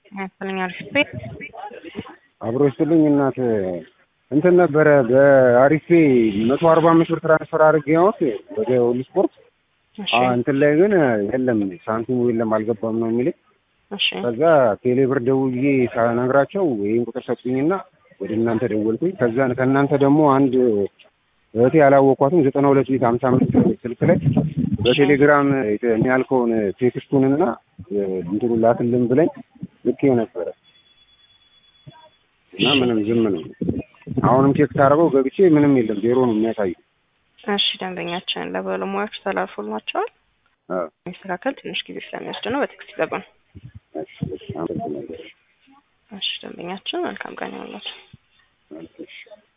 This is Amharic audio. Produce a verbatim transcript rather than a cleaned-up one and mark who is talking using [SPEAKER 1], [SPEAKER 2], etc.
[SPEAKER 1] ያስፈልኛል ስፔስ
[SPEAKER 2] አብሮ ይስጥልኝ እናት እንትን ነበረ በአሪፌ መቶ አርባ አምስት ብር ትራንስፈር አድርጌው ወደ ሁሉ ስፖርት አ እንትን ላይ ግን የለም ሳንቲሙ የለም አልገባም ነው የሚል።
[SPEAKER 1] እሺ
[SPEAKER 2] ከዛ ቴሌ ብር ደውዬ ሳናግራቸው ይሄን ቁጥር ሰጡኝና ወደ እናንተ ደወልኩኝ። ከዛ ከእናንተ ደግሞ አንድ እህቴ ያላወቋትም ዘጠና ሁለት ሀምሳ አምስት ስልክ ላይ በቴሌግራም የሚያልከውን ቴክስቱንና እንትኑ ላክልን ብለኝ ልኬው ነበረ እና ምንም ዝም ነው። አሁንም ቼክ ታደርገው ገብቼ ምንም የለም ዜሮ ነው የሚያሳየው።
[SPEAKER 1] እሺ ደንበኛችን ለባለሙያዎች ተላልፎላቸዋል።
[SPEAKER 2] አዎ
[SPEAKER 1] ሚስተካከል ትንሽ ጊዜ ስለሚወስድ ነው በቴክስት ይገባል።
[SPEAKER 2] እሺ እሺ አመሰግናለሁ።
[SPEAKER 1] እሺ ደንበኛችን መልካም ቀን ይሁንላችሁ።
[SPEAKER 2] እሺ